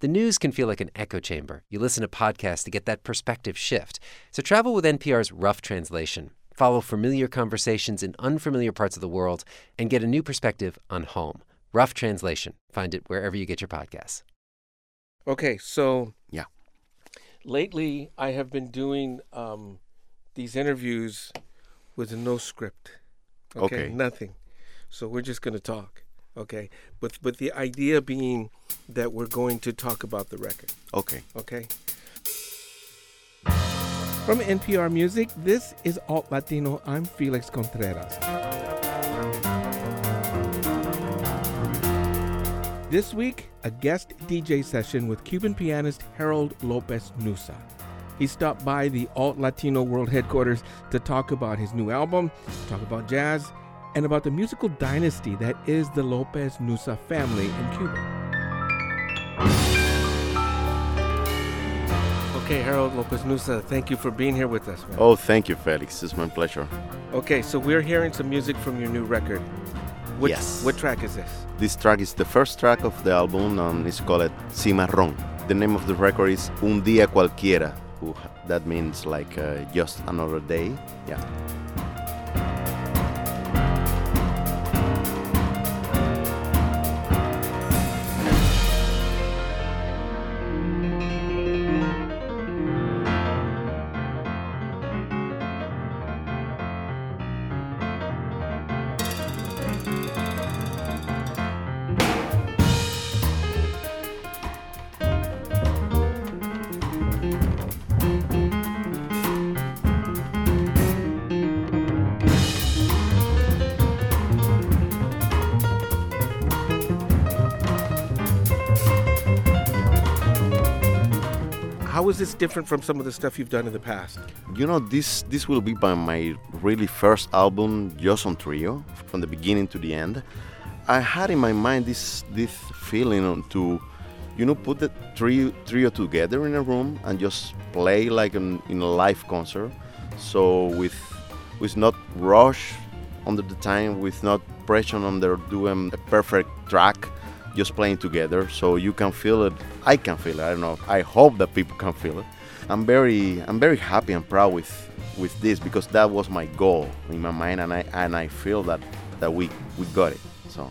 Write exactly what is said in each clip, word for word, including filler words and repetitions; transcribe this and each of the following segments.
The news can feel like an echo chamber. You listen to podcasts to get that perspective shift. So travel with N P R's Rough Translation. Follow familiar conversations in unfamiliar parts of the world and get a new perspective on home. Rough Translation. Find it wherever you get your podcasts. Okay, so Yeah. lately I have been doing um, these interviews with no script. Okay, Okay. nothing. So we're just going to talk. Okay, but but the idea being that we're going to talk about the record. Okay. Okay. From N P R Music, this is Alt Latino. I'm Felix Contreras. This week, a guest D J session with Cuban pianist Harold Lopez Nussa. He stopped by the Alt Latino World Headquarters to talk about his new album, talk about jazz, and about the musical dynasty that is the Lopez Nussa family in Cuba. Okay, Harold Lopez Nussa, thank you for being here with us, man. Oh, thank you, Felix. It's my pleasure. Okay, so we're hearing some music from your new record. What, Yes. What track is this? This track is the first track of the album, and it's called Cimarrón. The name of the record is Un Día Cualquiera. Ooh, that means like uh, just another day. Yeah. How is this different from some of the stuff you've done in the past? You know, this this will be my, my really first album, just on trio, from the beginning to the end. I had in my mind this this feeling on to, you know, put the trio trio together in a room and just play like an, in a live concert. So with with not rush under the time, with not pressure under doing a perfect track, just playing together, so you can feel it. I can feel it. I don't know. I hope that people can feel it. I'm very, I'm very happy and proud with, with this, because that was my goal in my mind, and I and I feel that, that we we got it. So.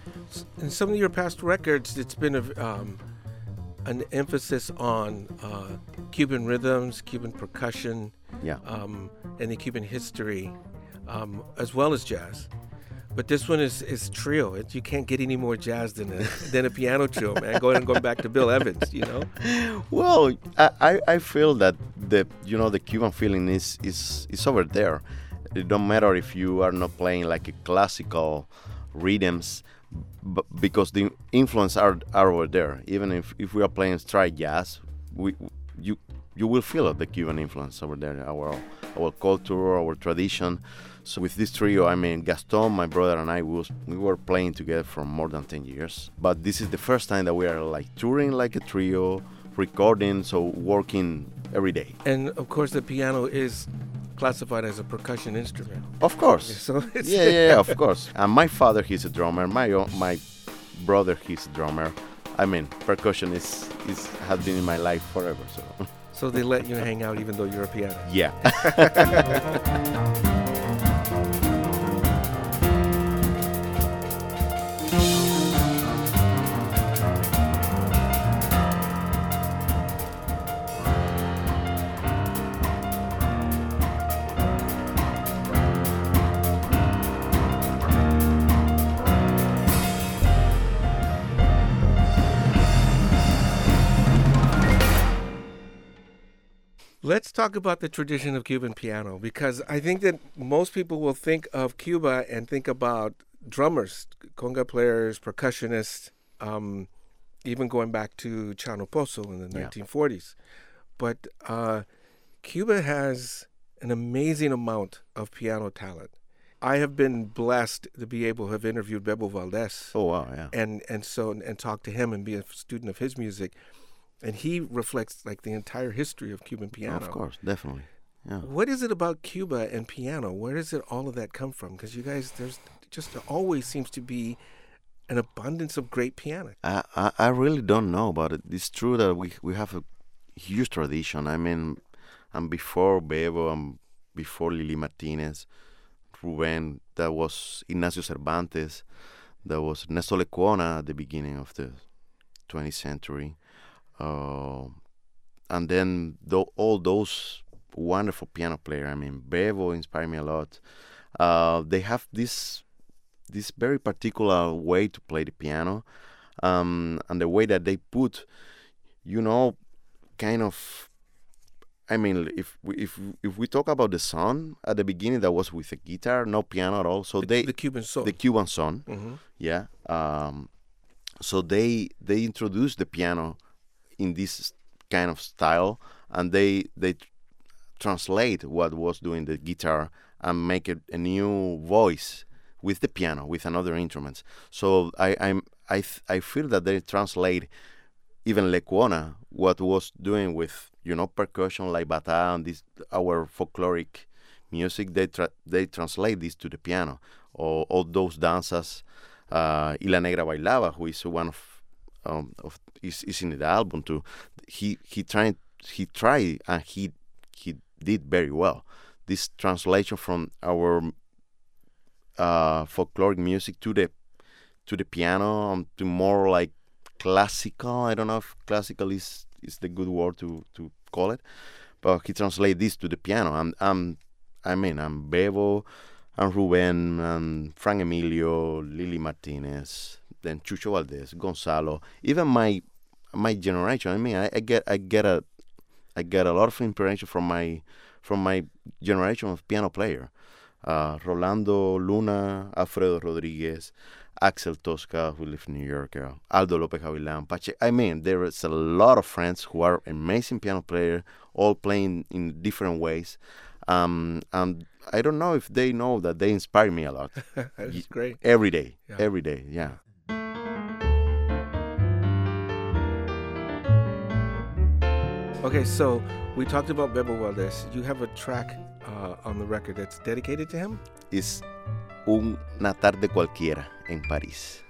In some of your past records, it's been a, um, an emphasis on uh, Cuban rhythms, Cuban percussion, Yeah. um, and the Cuban history, um, as well as jazz. But this one is, is trio. It, you can't get any more jazz than a than a piano trio, man. Going and going back to Bill Evans, you know. Well, I, I I feel that the you know the Cuban feeling is is is over there. It don't matter if you are not playing like a classical rhythms, b- because the influence are are over there. Even if, if we are playing straight jazz, we you you will feel it, the Cuban influence over there. Our our culture, our tradition. So with this trio, I mean, Gaston, my brother, and I, we, was, we were playing together for more than ten years. But this is the first time that we are like touring like a trio, recording, so working every day. And of course, the piano is classified as a percussion instrument. Of course. So it's yeah, yeah, yeah, of course. And my father, he's a drummer. My o- my brother, he's a drummer. I mean, percussion is, is has been in my life forever. So. So they let you hang out even though you're a pianist. Yeah. Let's talk about the tradition of Cuban piano, because I think that most people will think of Cuba and think about drummers, conga players, percussionists, um, even going back to Chano Pozo in the Yeah. nineteen forties. But uh, Cuba has an amazing amount of piano talent. I have been blessed to be able to have interviewed Bebo Valdez Oh, wow, yeah. and, and so and talk to him and be a student of his music. And he reflects like the entire history of Cuban piano. Of course, definitely. Yeah. What is it about Cuba and piano? Where does it all of that come from? Because you guys, there's just always seems to be an abundance of great pianists. I, I, I really don't know, but it's true that we we have a huge tradition. I mean, and before Bebo and before Lili Martinez, Ruben, that was Ignacio Cervantes, that was Ernesto Lecuona at the beginning of the twentieth century. Uh, and then th- all those wonderful piano players. I mean, Bebo inspired me a lot. Uh, they have this this very particular way to play the piano, um, and the way that they put, you know, kind of. I mean, if we, if if we talk about the son at the beginning, that was with a guitar, no piano at all. So the, they the Cuban son, the Cuban son, mm-hmm. yeah. Um, so they they introduced the piano in this kind of style, and they they tr- translate what was doing the guitar and make it a new voice with the piano, with another instruments. So I I'm I th- I feel that they translate even Lecuona what was doing with, you know, percussion like bata and this our folkloric music. They tra- they translate this to the piano. Or all those danzas. Uh, y La Negra Bailaba, who is one of um, of is, is in the album too. He he tried he tried and he he did very well. This translation from our uh, folkloric music to the to the piano, um, to more like classical. I don't know if classical is, is the good word to, to call it, but he translated this to the piano. And um, I mean, I'm Bebo, and Ruben, and Frank Emilio, Lili Martinez, then Chucho Valdez, Gonzalo. Even my my generation. I mean, I, I get I get a I get a lot of inspiration from my from my generation of piano player. Uh, Rolando Luna, Alfredo Rodriguez, Axel Tosca, who lives in New York, uh, Aldo Lopez Gavilan, Pache. I mean, there is a lot of friends who are amazing piano players, all playing in different ways. Um, and I don't know if they know that they inspire me a lot. That's great. Every day, yeah. every day, yeah. Okay, so we talked about Bebo Valdez. You have a track uh, on the record that's dedicated to him? It's Una tarde cualquiera en París.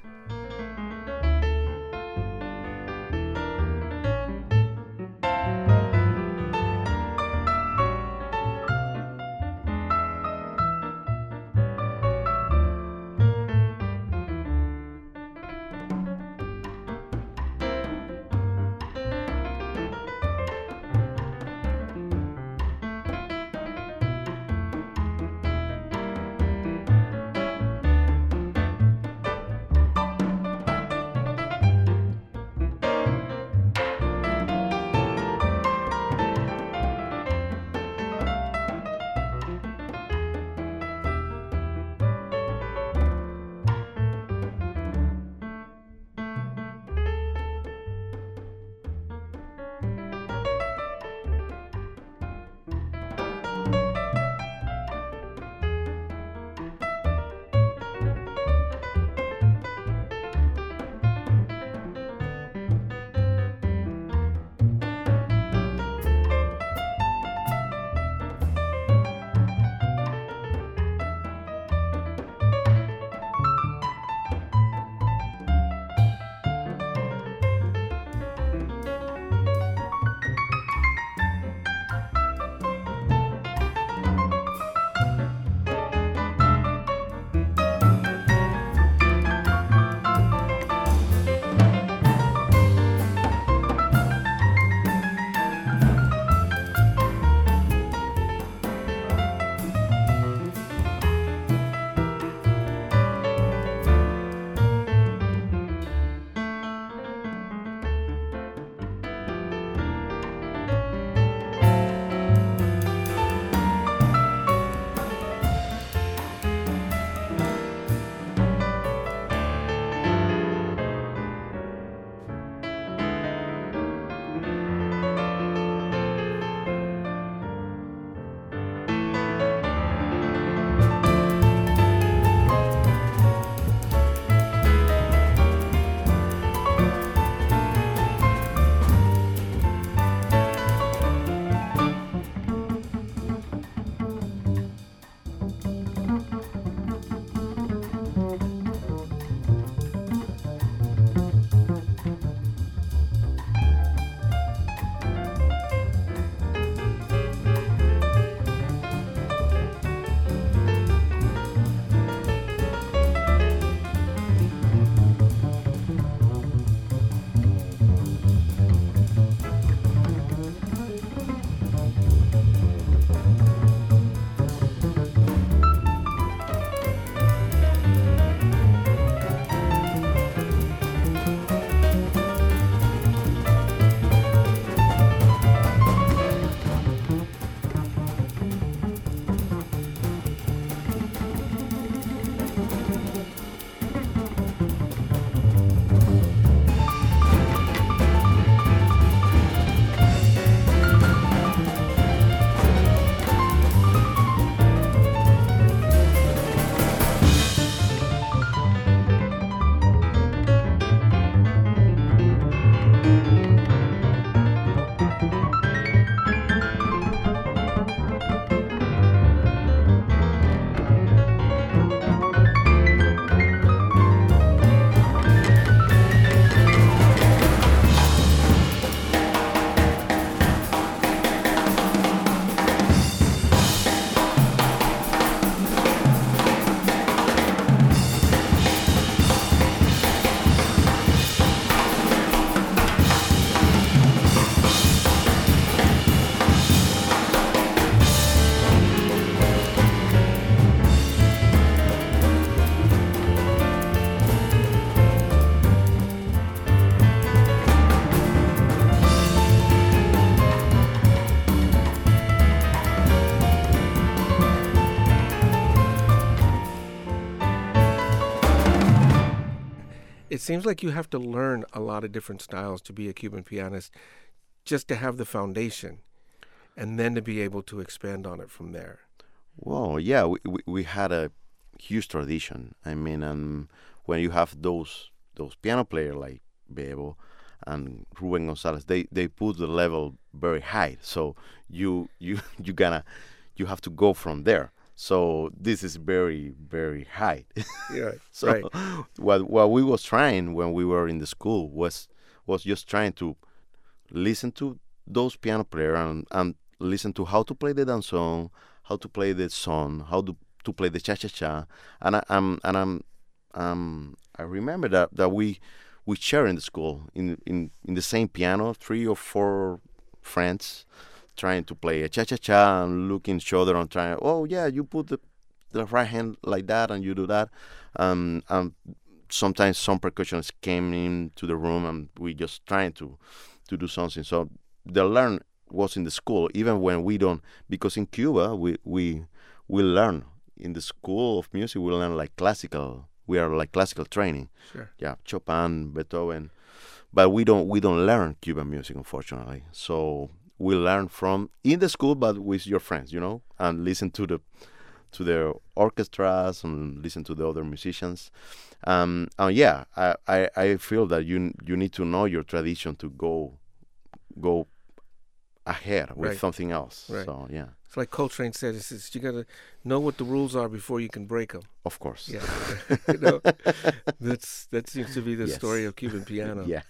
it seems like you have to learn a lot of different styles to be a Cuban pianist, just to have the foundation, and then to be able to expand on it from there. Well, yeah, we, we, we had a huge tradition. I mean, um, when you have those those piano players like Bebo and Ruben Gonzalez, they, they put the level very high. So you you you gonna you have to go from there. So this is very very high. Yeah. So right. what what we was trying when we were in the school was was just trying to listen to those piano players and, and listen to how to play the danzón, how to play the son, how to, to play the cha-cha-cha. And I, I'm and I'm um I remember that, that we we share in the school in, in, in the same piano, three or four friends trying to play a cha-cha-cha and looking each other and trying, oh yeah, you put the the right hand like that and you do that. Um and sometimes some percussionists came into the room and we just trying to to do something. So the learn was in the school, even when we don't, because in Cuba we we we learn in the school of music. We learn like classical. We are like classical training. Sure. Yeah, Chopin, Beethoven, but we don't we don't learn Cuban music, unfortunately. So we learn from in the school, but with your friends, you know, and listen to the to the orchestras and listen to the other musicians. Um, and yeah, I, I, I feel that you you need to know your tradition to go go ahead with Right. something else. Right. So yeah, It's like Coltrane said, it's, it's, you got to know what the rules are before you can break them. of course. Yeah. You know, that's, that seems to be the Yes. story of Cuban piano. Yeah.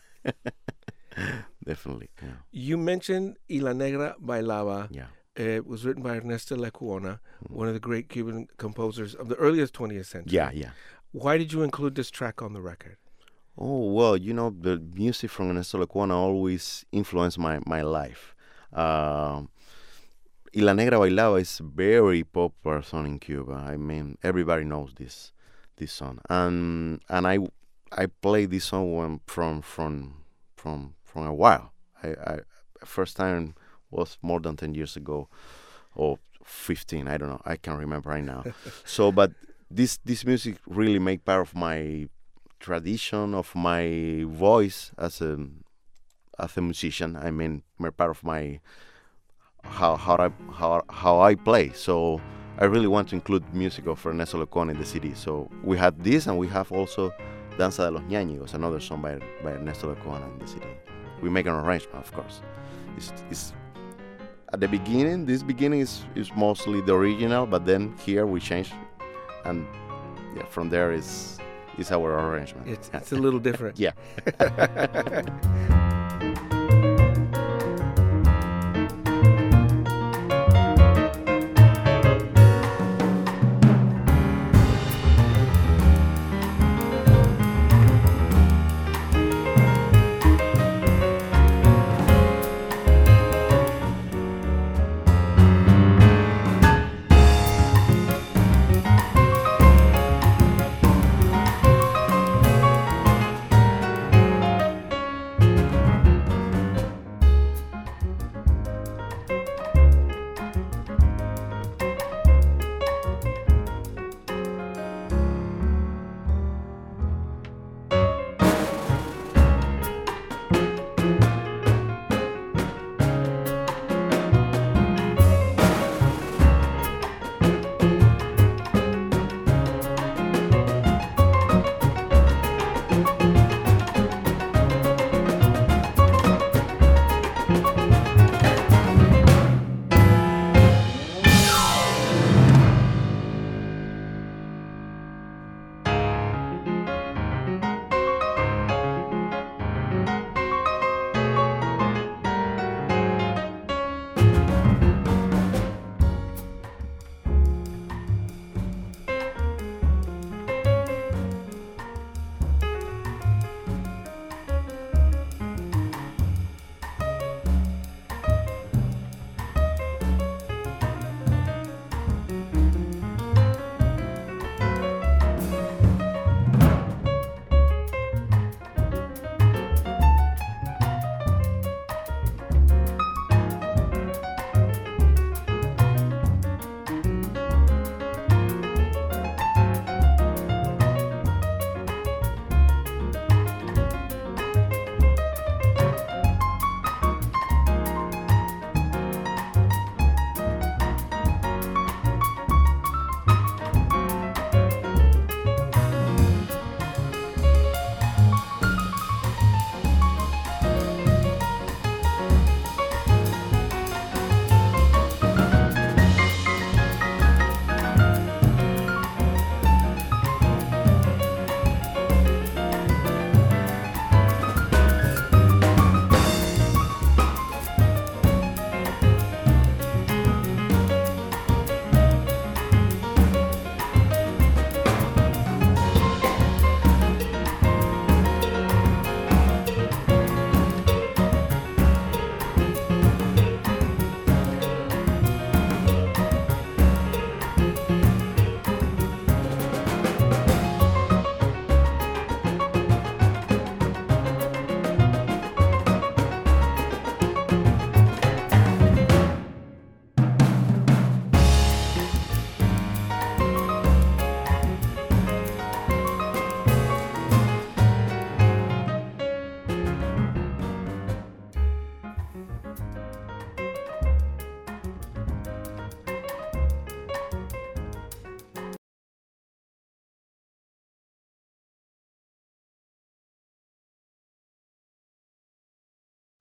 Definitely. Yeah. You mentioned Y La Negra Bailaba. Yeah. It was written by Ernesto Lecuona, Mhm. one of the great Cuban composers of the earliest twentieth century. Yeah. Yeah. Why did you include this track on the record? Oh, well, you know, the music from Ernesto Lecuona always influenced my, my life. Um, Y La Negra Bailaba is a very popular song in Cuba. I mean, everybody knows this this song. And and I I played this song when, from from from from a while. I, I first time was more than ten years ago, or fifteen. I don't know. I can't remember right now. So, but this this music really make part of my tradition, of my voice as a as a musician. I mean, my part of my how how I how how I play. So I really want to include music of Ernesto Lecuona in the C D. So we had this, and we have also Danza de los Ñáñigos, another song by by Ernesto Lecuona in the C D. We make an arrangement, of course. It's, it's at the beginning. This beginning is is mostly the original, but then here we change, and yeah, from there is is our arrangement. It's, it's a little different. Yeah.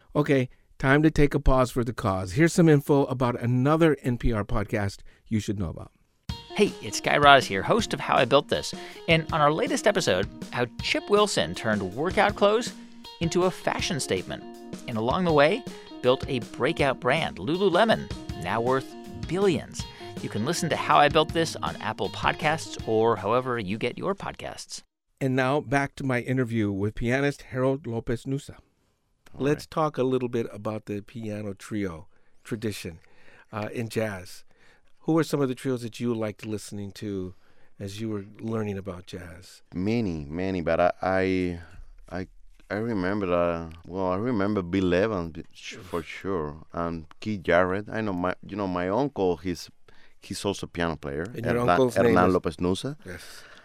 Okay, time to take a pause for the cause. Here's some info about another N P R podcast you should know about. Hey, it's Guy Raz here, host of How I Built This. And on our latest episode, how Chip Wilson turned workout clothes into a fashion statement. And along the way, built a breakout brand, Lululemon, now worth billions. You can listen to How I Built This on Apple Podcasts or however you get your podcasts. And now back to my interview with pianist Harold Lopez Nussa. All Let's right. talk a little bit about the piano trio tradition uh, in jazz. Who are some of the trios that you liked listening to as you were learning about jazz? Many, many, but I, I, I, I remember. Uh, well, I remember Bill Evans b- sh- for sure, and Keith Jarrett. I know my, you know, my uncle. He's, he's also a piano player. And your Hernan- uncle's name Hernan is- Lopez Nussa, Yes.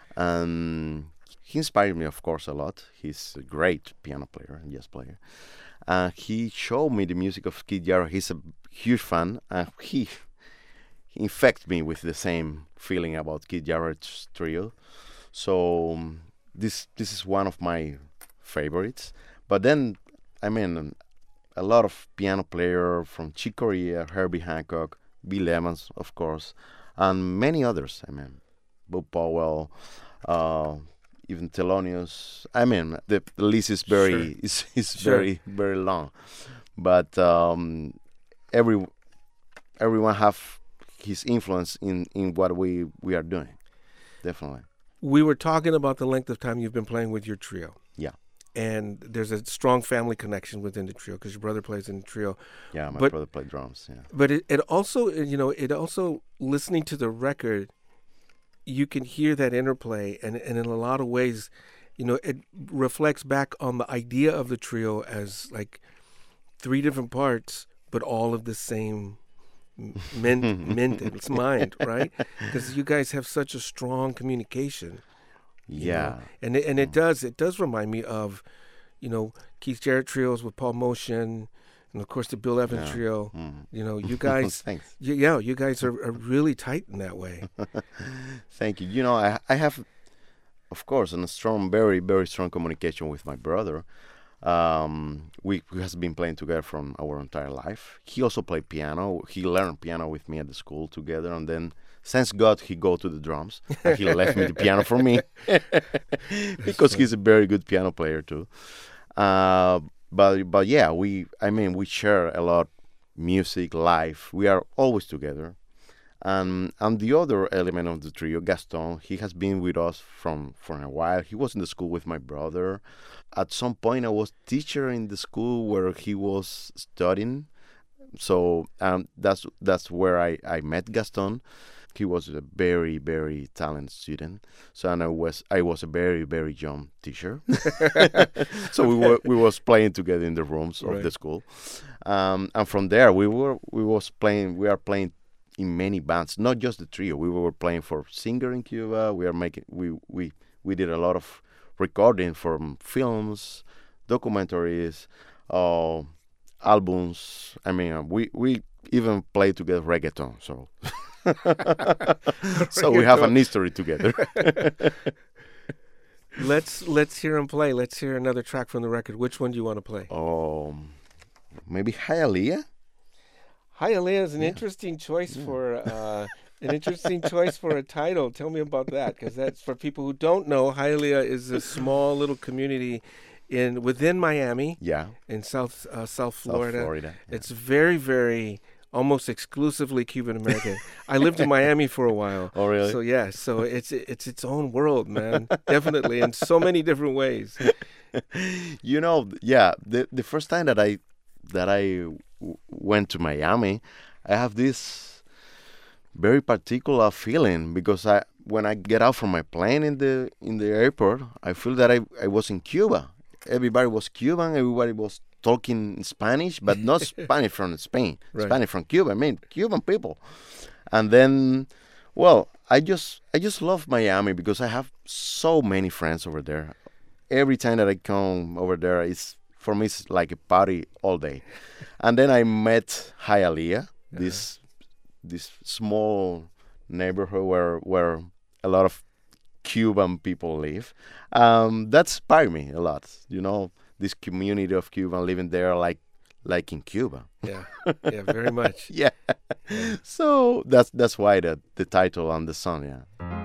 and he inspired me, of course, a lot. He's a great piano player and jazz player. Uh, he showed me the music of Keith Jarrett. He's a huge fan, and he. infect me with the same feeling about Keith Jarrett's trio. So um, this this is one of my favorites. But then, I mean, a lot of piano player from Chick Corea, Herbie Hancock, Bill Evans, of course, and many others. I mean, Bob Powell, uh, even Thelonious. I mean, the, the list is very Sure. is is Sure. very very long. But um, every everyone have his influence in, in what we, we are doing, definitely. We were talking about the length of time you've been playing with your trio. Yeah. And there's a strong family connection within the trio because your brother plays in the trio. Yeah, my But- brother played drums, yeah. But it, it also, you know, it also, listening to the record, you can hear that interplay. And, and in a lot of ways, you know, it reflects back on the idea of the trio as like three different parts, but all of the same mint, mint its mind, right? Because you guys have such a strong communication. you Yeah. know? And it, and it does it does remind me of, you know, Keith Jarrett trios with Paul Motion, and of course the Bill Evans Yeah. trio. Mhm. You know, you guys, Thanks. y- yeah, you guys are, are really tight in that way. Thank you. You know, I I have, of course, a strong, very, very strong communication with my brother. Um, we, we has been playing together from our entire life. He also played piano. He learned piano with me at the school together, and then, thanks God, he go to the drums. And he left me the piano for me because he's a very good piano player too. Uh, but but yeah, we I mean we share a lot, music, life. We are always together. Um, and the other element of the trio, Gaston, he has been with us from for a while. He was in the school with my brother. At some point, I was teacher in the school where he was studying. So um, that's that's where I, I met Gaston. He was a very very talented student. So and I was I was a very very young teacher. So we were we was playing together in the rooms of Right. the school. Um, and from there we were we was playing we are playing in many bands, not just the trio. We were playing for Singer in Cuba. We are making we we we did a lot of recording from films, documentaries, uh, albums. I mean, uh, we we even play together reggaeton. So so we have an history together. let's let's hear him play. Let's hear another track from the record. Which one do you want to play? um, maybe Hialeah. Hialeah is an interesting choice for uh, an interesting choice for a title. Tell me about that, because that's for people who don't know. Hialeah is a small little community in within Miami Yeah, in South uh, South South Florida. Florida. yeah. It's very very almost exclusively Cuban American. I lived in Miami for a while. Oh, really? So yeah, so it's it's its own world, man. Definitely in so many different ways. You know, yeah. The the first time that I that I w- went to Miami, I have this very particular feeling because I when I get out from my plane in the in the airport, I feel that I, I was in Cuba. Everybody was Cuban. Everybody was talking Spanish, but not Spanish from Spain. Right. Spanish from Cuba. I mean, Cuban people. And then, well, I just I just love Miami because I have so many friends over there. Every time that I come over there, it's for me it's like a party all day. And then I met Hialeah, this this small neighborhood where where a lot of Cuban people live. Um, that inspired me a lot. You know, this community of Cuban living there, like like in Cuba. Yeah, yeah, very much. Yeah. So that's that's why the the title on the song. Yeah.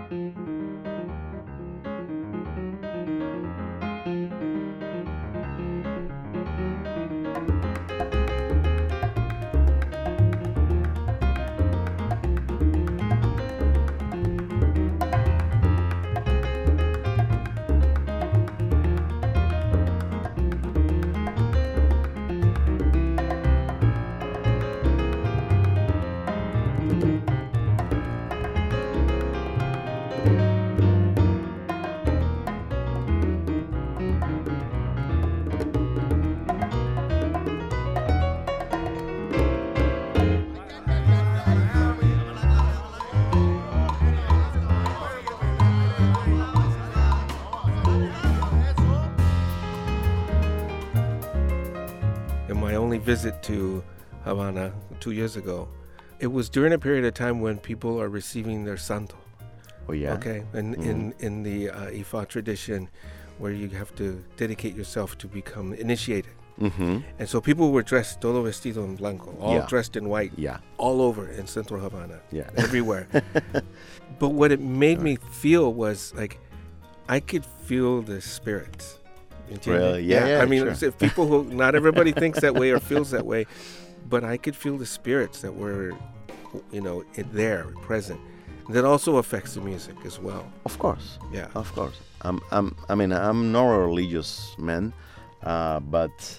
Visit to Havana two years ago, it was during a period of time when people are receiving their santo. Oh yeah. Okay, and Mm. in in the uh, Ifa tradition, where you have to dedicate yourself to become initiated, Mm-hmm. and so people were dressed todo vestido en blanco, all Yeah. dressed in white, Yeah. all over in Central Havana, Yeah. everywhere. But what it made me feel was like I could feel the spirits. Really? Yeah, yeah, I mean, sure. if people who not everybody thinks that way or feels that way, but I could feel the spirits that were, you know, in there, present. That also affects the music as well. Of course. Yeah. Of course. I'm. I'm. I mean, I'm not a religious man, uh, but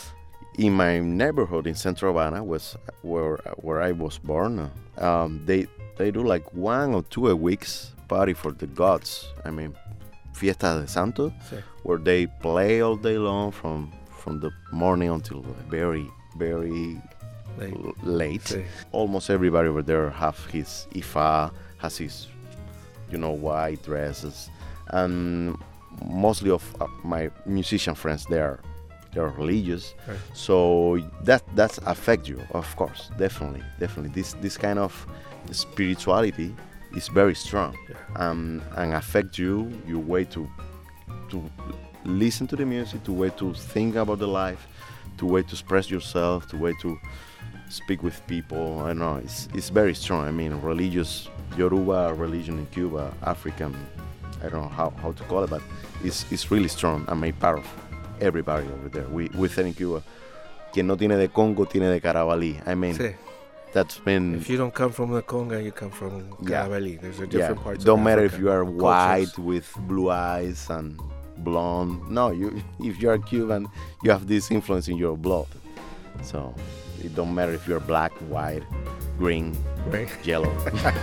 in my neighborhood in Central Havana, was where where I was born. Um, they they do like one or two a weeks party for the gods. I mean, Fiesta de Santo, Sí. where they play all day long from from the morning until very very Late. l- late. Sí. Almost everybody over there have his ifa, has his, you know, white dresses, and mostly of uh, my musician friends, they are they're religious, Right. so that that's affect you, of course, definitely, definitely. This this kind of spirituality is very strong, Yeah. um, and affect you. Your way to to listen to the music, to way to think about the life, to way to express yourself, to way to speak with people. I don't know, it's it's very strong. I mean, religious Yoruba religion in Cuba, African, I don't know how, how to call it, but it's it's really strong and made part of everybody over there. We we say in Cuba, quien no tiene de Congo tiene de Carabalí. I mean, Sí. that's been If you don't come from the Conga, you come from Yeah. Carabalí. There's a yeah. different parts. Don't of matter Africa, if you are cultures. white with blue eyes and blonde. No, you if you are Cuban, you have this influence in your blood. So it don't matter if you're black, white, green, Right. yellow.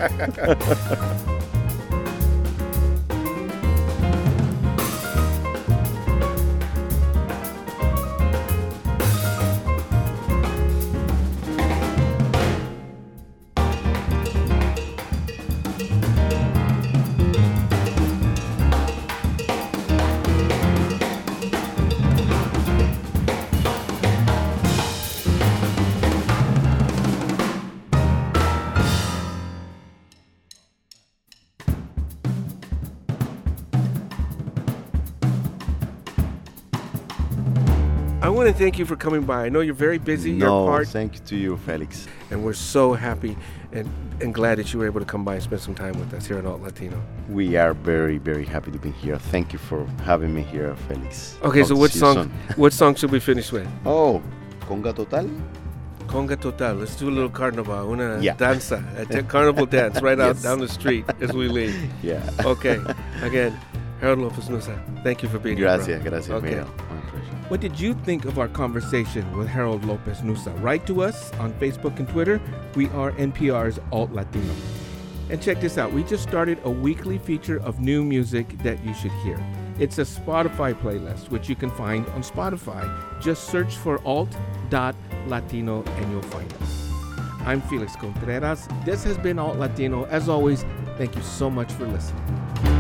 I want to thank you for coming by. I know you're very busy. No, You're part, thank you to you, Felix. and we're so happy and, and glad that you were able to come by and spend some time with us here at Alt Latino. We are very, very happy to be here. Thank you for having me here, Felix. Okay, Hope so to what see you song? soon. What song should we finish with? Oh, Conga Total? Conga Total. Let's do a little carnaval, una Yeah. danza, a t- carnival dance right out Yes. down the street as we leave. Yeah. Okay. Again, Harold Lopez Nusa, thank you for being Gracias, here. bro. gracias, Okay. Miguel. My pleasure. What did you think of our conversation with Harold Lopez Nusa? Write to us on Facebook and Twitter. We are N P R's Alt Latino. And check this out. We just started a weekly feature of new music that you should hear. It's a Spotify playlist, which you can find on Spotify. Just search for alt dot latino and you'll find us. I'm Felix Contreras. This has been Alt Latino. As always, thank you so much for listening.